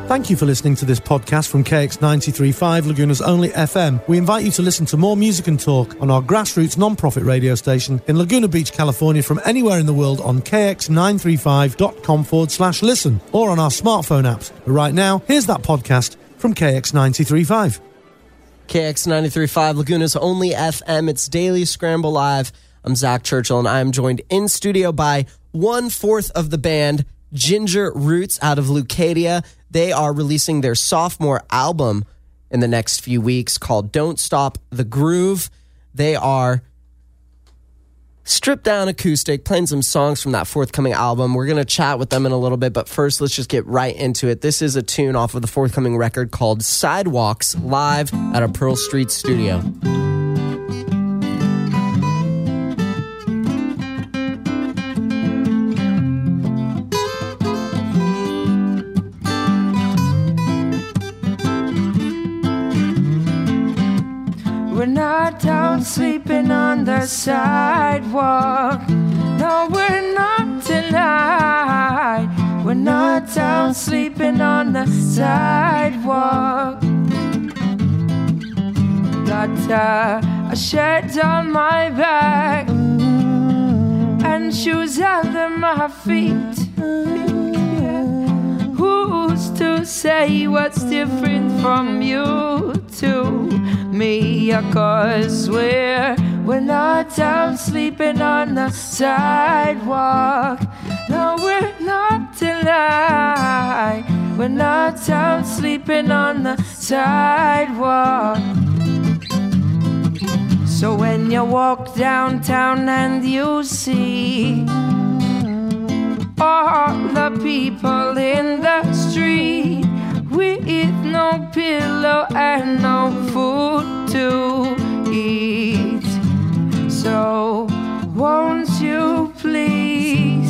Thank you for listening to this podcast from KX93.5, Laguna's only FM. We invite you to listen to more music and talk on our grassroots non-profit radio station in Laguna Beach, California, from anywhere in the world on kx935.com/listen or on our smartphone apps. But right now, here's that podcast from KX93.5. KX93.5, Laguna's only FM. It's Daily Scramble Live. I'm Zach Churchill, and I'm joined in studio by 1/4 of the band, Ginger Roots, out of Leucadia. They are releasing their sophomore album in the next few weeks called Don't Stop the Groove. They are stripped down acoustic, playing some songs from that forthcoming album. We're going to chat with them in a little bit, but first let's just get right into it. This is a tune off of the forthcoming record called Sidewalks, live at a Pearl Street studio. We're not down sleeping on the sidewalk. No, we're not tonight. We're not down sleeping on the sidewalk. Got a shirt on my back and shoes under my feet. Who's to say what's different from you to me? 'Cause we're not down sleeping on the sidewalk. No, we're not tonight. We're not down sleeping on the sidewalk. So when you walk downtown and you see all the people in the street with no pillow and no food to eat, so won't you please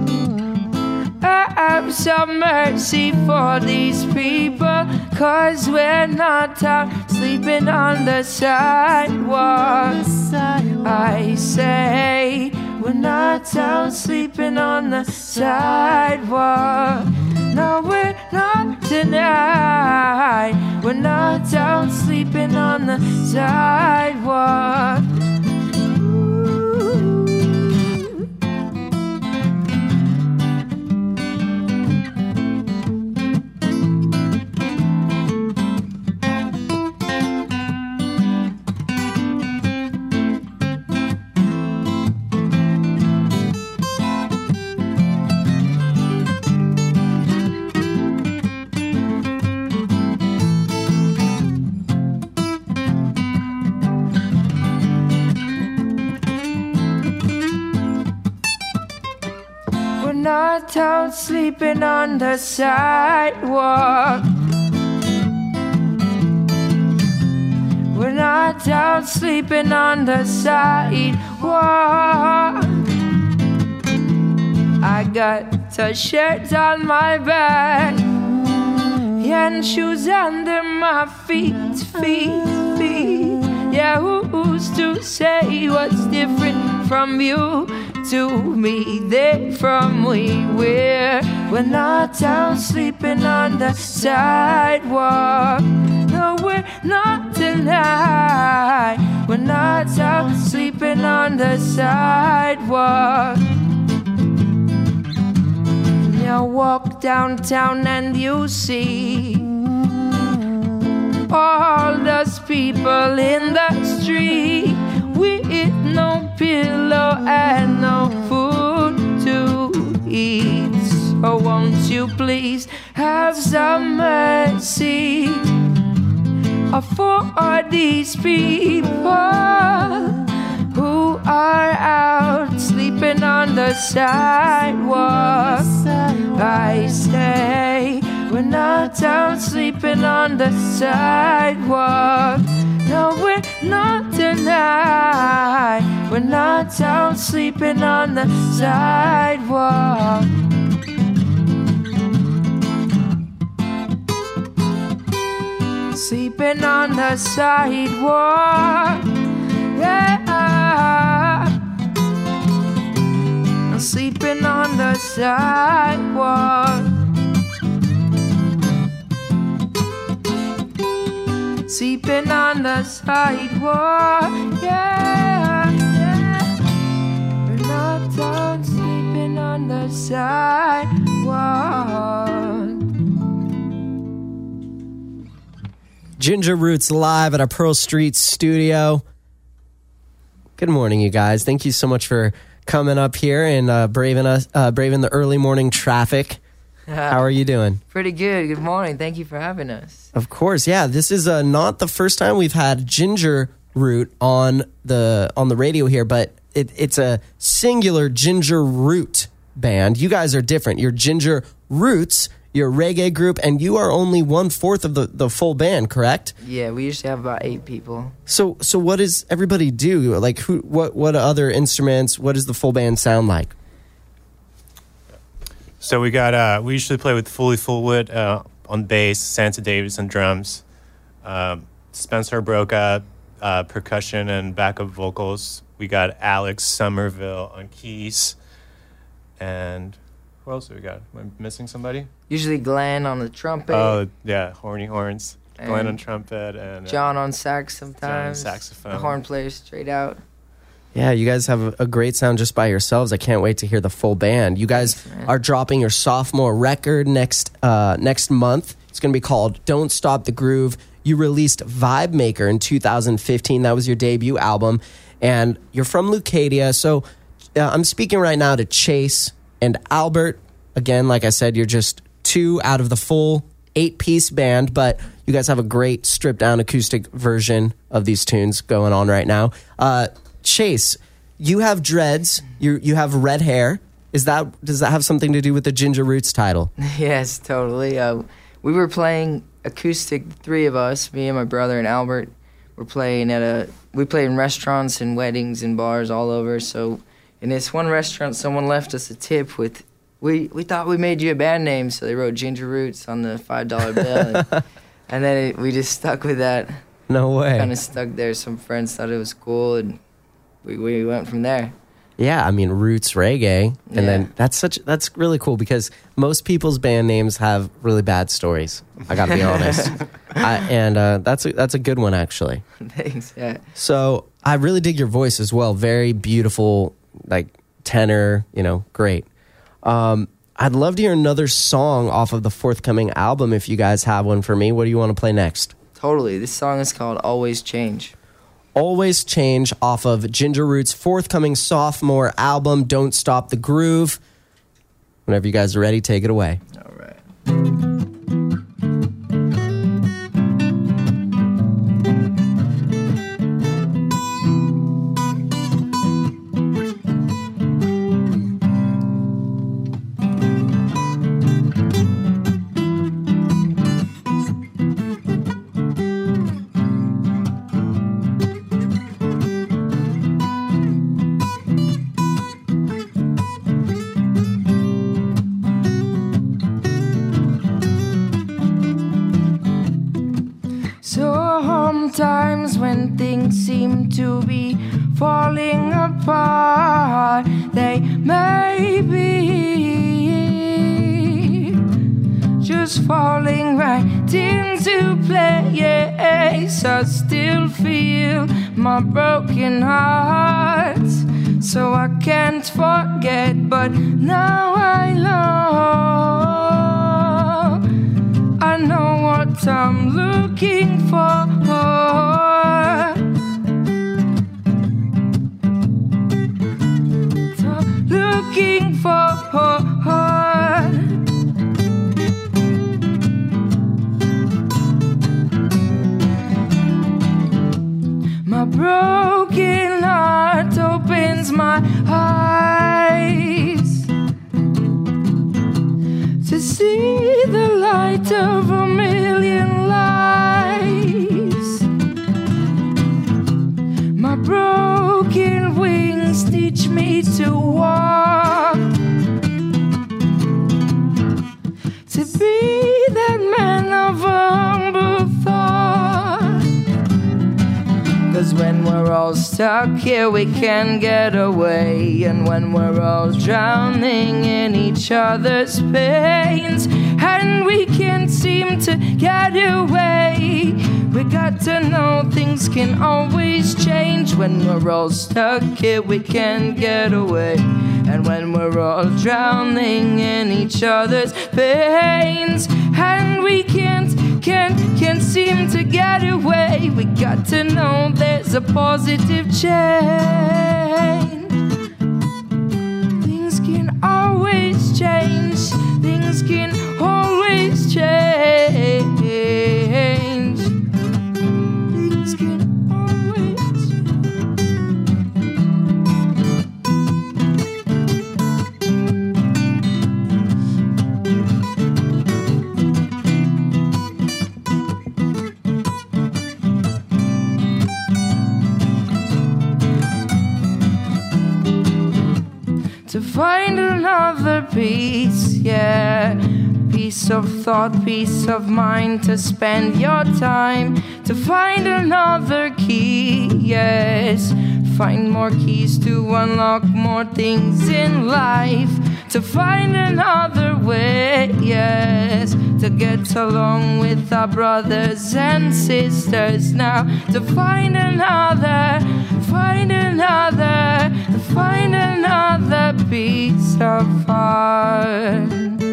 have some mercy for these people? 'Cause we're not out sleeping on the sidewalk. I say we're not out sleeping on the sidewalk. No, we're not tonight. We're not out sleeping on the sidewalk. Not out sleeping on the sidewalk. We're not out sleeping on the sidewalk. I got a shirt on my back and shoes under my feet. Yeah, who's to say what's different from you to me? They from we. We're not out sleeping on the sidewalk. No, we're not tonight. We're not out sleeping on the sidewalk. You walk downtown and you see all those people in the street with no pillow and no food to eat. So won't you please have some mercy for these people who are out sleeping on the sidewalk. I say we're not out sleeping on the sidewalk. No, we're not tonight. We're not out sleeping on the sidewalk. Sleeping on the sidewalk. Yeah. I'm sleeping on the sidewalk. sleeping on the sidewalk. Yeah, yeah. We're not done sleeping on the sidewalk. Ginger Roots live at our Pearl Street studio. Good morning, you guys. Thank you so much for coming up here and braving the early morning traffic. How are you doing? Pretty good. Good morning. Thank you for having us. Of course, yeah. This is not the first time we've had Ginger Root on the radio here, but it's a singular Ginger Root band. You guys are different. You're Ginger Roots. You're a reggae group, and you are only 1/4 of the full band, correct? Yeah, we usually have about 8 people. So what does everybody do? Like, what other instruments? What does the full band sound like? So we usually play with Fully Fullwood on bass, Santa Davis on drums, Spencer Broca percussion and backup vocals. We got Alex Somerville on keys, and who else do we got? Am I missing somebody? Usually Glenn on the trumpet. Oh, yeah, horny horns. Glenn on trumpet and John on sax sometimes. John on saxophone. The horn player straight out. Yeah, you guys have a great sound just by yourselves. I can't wait to hear the full band. You guys are dropping your sophomore record next month. It's going to be called Don't Stop the Groove. You released Vibe Maker in 2015. That was your debut album. And you're from Leucadia. So I'm speaking right now to Chase and Albert. Again, like I said, you're just 2 out of the full 8-piece band, but you guys have a great stripped-down acoustic version of these tunes going on right now. Chase, you have dreads. You have red hair. Does that have something to do with the Ginger Roots title? Yes, totally. We were playing acoustic, the 3 of us, me and my brother and Albert. We played in restaurants and weddings and bars all over. So in this one restaurant, someone left us a tip with, we thought we made you a band name, so they wrote Ginger Roots on the $5 bill. And then we just stuck with that. No way. Kind of stuck there. Some friends thought it was cool, and we went from there. Yeah, I mean, Roots Reggae. And then that's really cool because most people's band names have really bad stories. I got to be honest. That's a good one, actually. Thanks, yeah. So I really dig your voice as well. Very beautiful, like tenor, great. I'd love to hear another song off of the forthcoming album if you guys have one for me. What do you want to play next? Totally. This song is called Always Change. Always Change off of Ginger Roots' forthcoming sophomore album, Don't Stop the Groove. Whenever you guys are ready, take it away. All right. Sometimes when things seem to be falling apart, they may be just falling right into place. I still feel my broken heart, so I can't forget, but now I know what I'm looking for. Looking for my broken heart opens my eyes to see the light of a million lives. My broken wings teach me to walk, to be that man of humble thought. 'Cause when we're all stuck here, we can get away. And when we're all drowning in each other's pains, and we can't seem to get away, we got got to know things can always change. When we're all stuck here, we can't get away. And when we're all drowning in each other's pains, and we can't seem to get away, we got to know there's a positive change. Things can always change. Things can always change. Things can always to find another piece, yeah. Peace of thought, peace of mind, to spend your time. To find another key, yes. Find more keys to unlock more things in life. To find another way, yes. To get along with our brothers and sisters now. To find another piece of heart.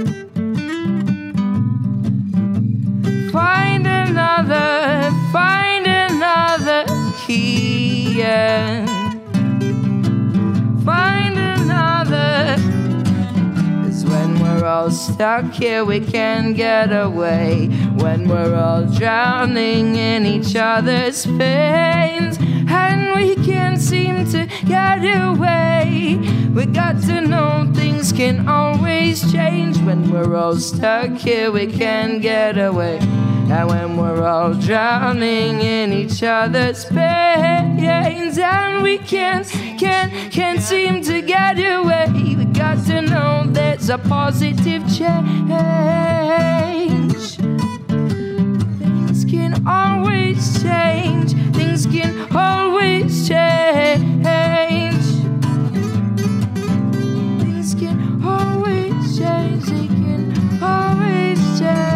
Find another key, yeah. Find another. 'Cause when we're all stuck here, we can't get away. When we're all drowning in each other's pains, and we can't seem to get away, we got to know things can always change. When we're all stuck here, we can't get away. And when we're all drowning in each other's pains, and we can't seem to get away, we got to know there's a positive change. Things can always change. Things can always change. Things can always change. They can always change.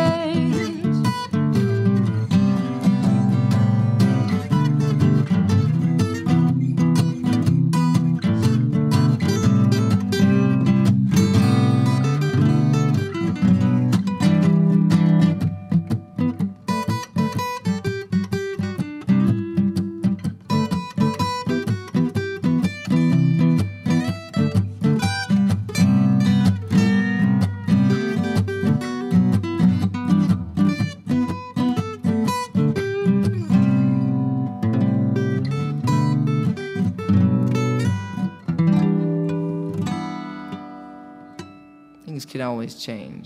Things can always change.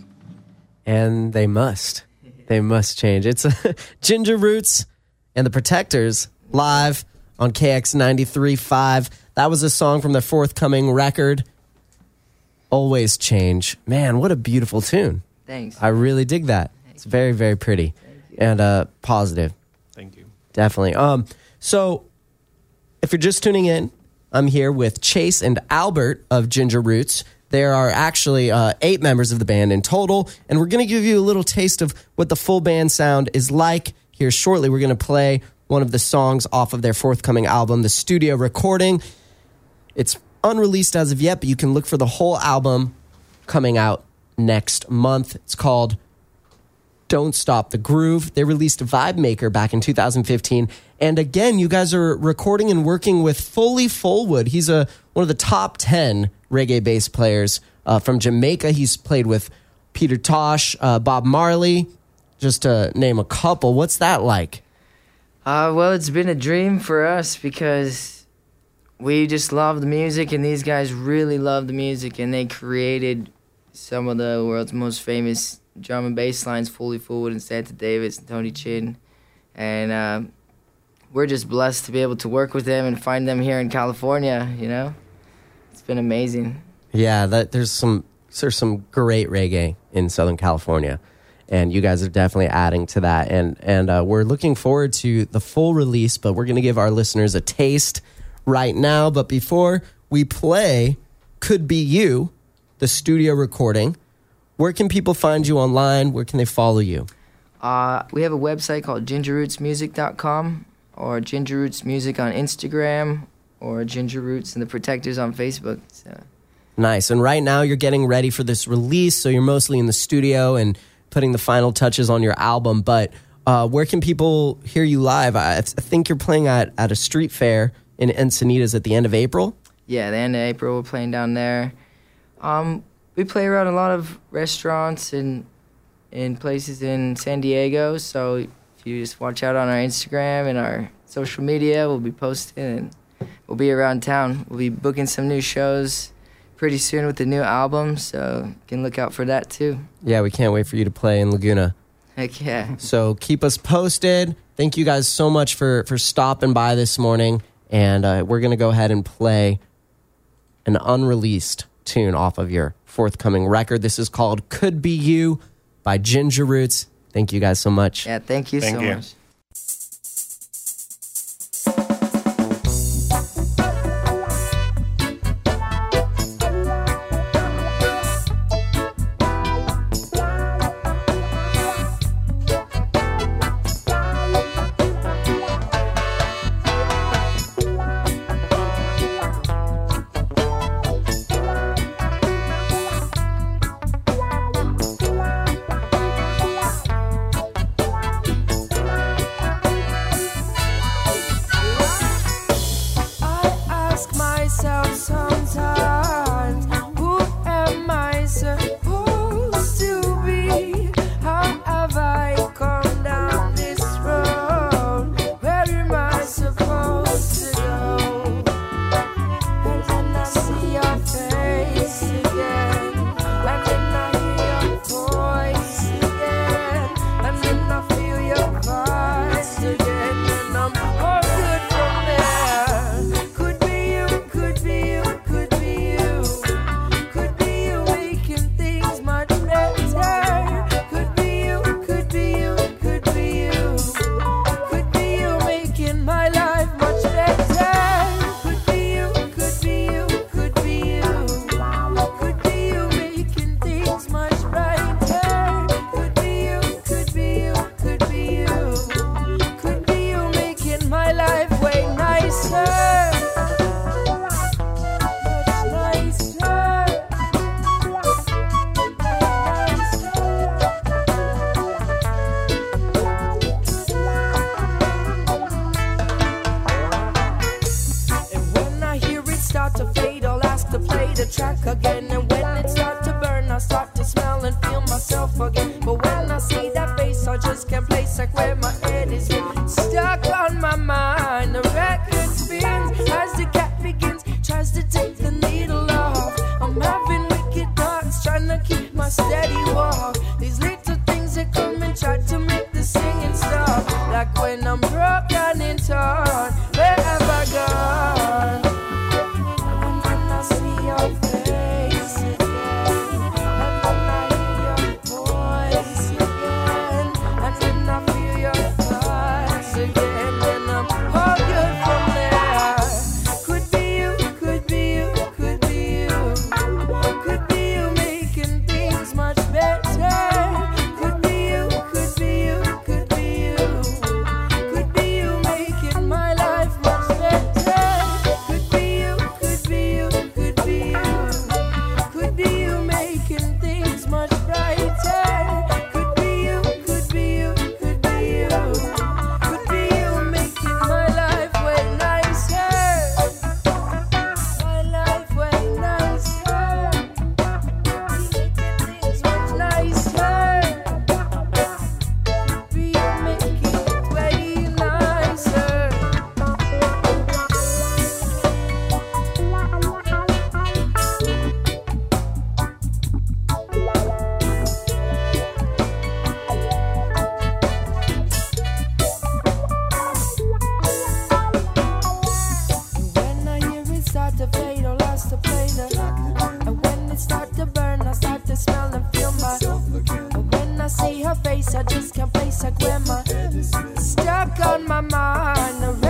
And they must. They must change. It's Ginger Roots and the Protectors live on KX 93.5. That was a song from their forthcoming record, Always Change. Man, what a beautiful tune. Thanks. I really dig that. It's very, very pretty and positive. Thank you. Definitely. So if you're just tuning in, I'm here with Chase and Albert of Ginger Roots. There are actually 8 members of the band in total, and we're going to give you a little taste of what the full band sound is like here shortly. We're going to play one of the songs off of their forthcoming album, the studio recording. It's unreleased as of yet, but you can look for the whole album coming out next month. It's called Don't Stop the Groove. They released Vibe Maker back in 2015. And again, you guys are recording and working with Foley Fullwood. He's one of the top 10 reggae bass players from Jamaica. He's played with Peter Tosh, Bob Marley, just to name a couple. What's that like? Well, it's been a dream for us because we just love the music, and these guys really love the music, and they created some of the world's most famous drum and bass lines, Foley Fullwood and Santa Davis and Tony Chin. And we're just blessed to be able to work with them and find them here in California, you know? It's been amazing. Yeah, there's some great reggae in Southern California, and you guys are definitely adding to that. And we're looking forward to the full release, but we're going to give our listeners a taste right now. But before we play Could Be You, the studio recording, where can people find you online? Where can they follow you? We have a website called gingerrootsmusic.com or Ginger Roots Music on Instagram or Ginger Roots and the Protectors on Facebook. So. Nice. And right now you're getting ready for this release, so you're mostly in the studio and putting the final touches on your album. But where can people hear you live? I think you're playing at a street fair in Encinitas at the end of April. Yeah, the end of April we're playing down there. We play around a lot of restaurants and in places in San Diego, so if you just watch out on our Instagram and our social media, we'll be posting and we'll be around town. We'll be booking some new shows pretty soon with the new album, so you can look out for that too. Yeah, we can't wait for you to play in Laguna. Heck yeah. So keep us posted. Thank you guys so much for stopping by this morning, and we're going to go ahead and play an unreleased tune off of your forthcoming record. This is called Could Be You by Ginger Roots. Thank you guys so much. Yeah, thank you so much. I just can't place like where my stuck on my mind.